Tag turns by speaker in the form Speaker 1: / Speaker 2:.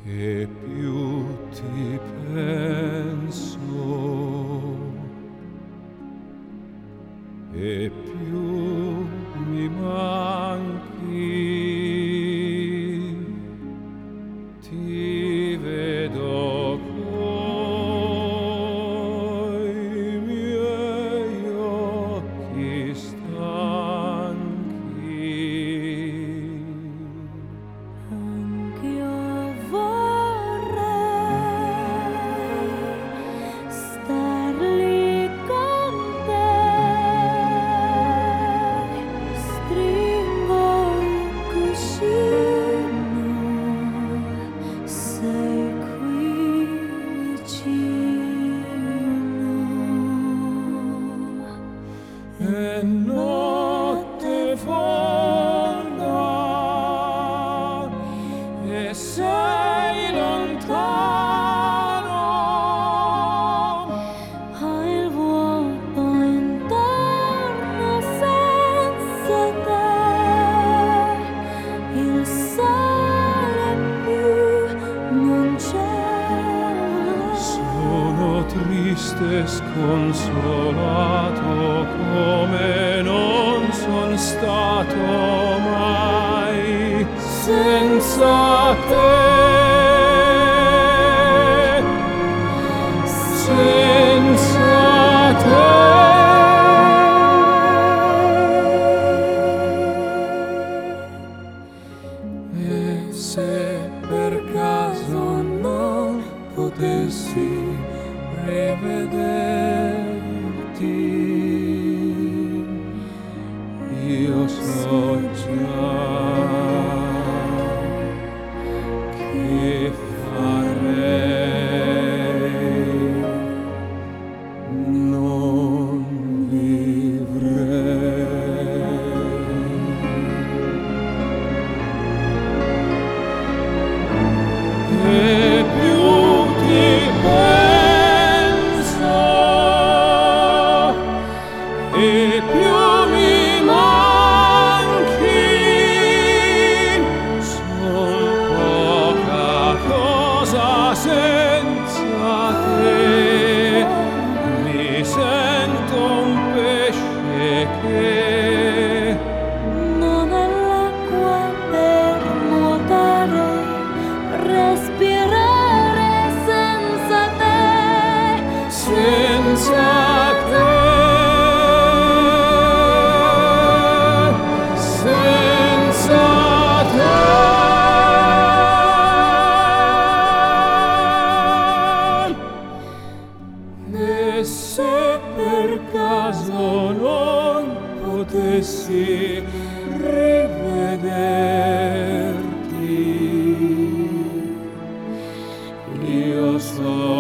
Speaker 1: che più ti penso e più mi manchi. Ti vedo coi miei occhi stanchi.
Speaker 2: Anch'io vorrei star lì con te, stringo il cuscino, sei qui vicino.
Speaker 1: E notte fonda e sei lontano,
Speaker 2: Hai il vuoto intorno senza te, il sole più non c'è.
Speaker 1: sono triste e sconsolato come non son stato mai senza te. Senza te. E se per caso non potessi rivederti, io so già che farei. Non vivrei. E più ti penso e più mi manchi. Son poca cosa senza te. Mi sento un pesce che
Speaker 2: Non ho l'acqua per nuotare, respirare senza te.
Speaker 1: senza te. Senza te. E se per caso non potessi rivederti, io so